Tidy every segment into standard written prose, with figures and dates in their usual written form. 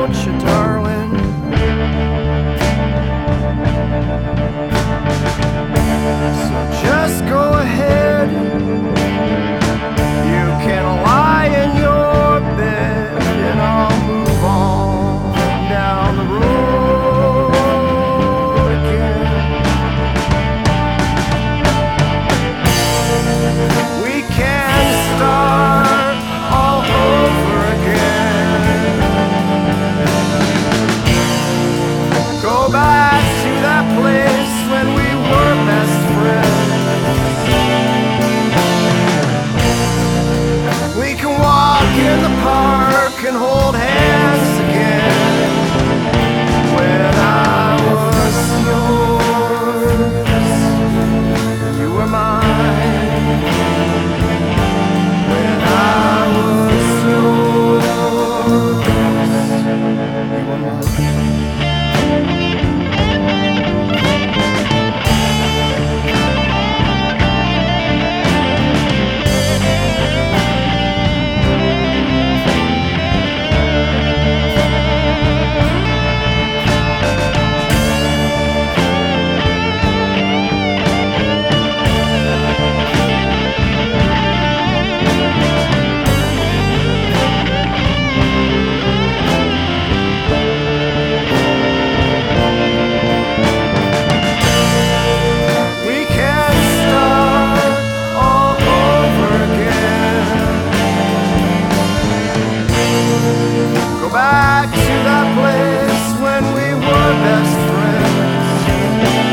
won't you, darling? So just go ahead. You can lie in your bed, and I'll move on down the road again. We can start all over again. Go back to that place when we were best friends. We can walk in the park and hold hands again. When I was yours, you were mine. When I was yours, you were mine. We can start all over again. Go back to that place when we were best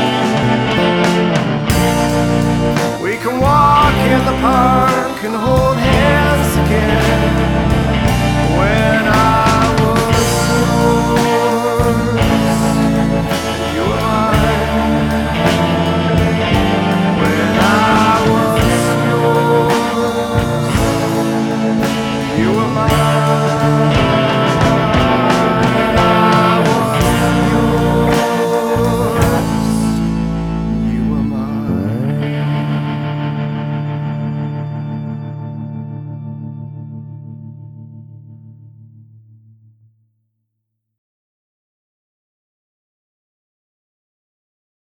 friends. We can walk in the park and hold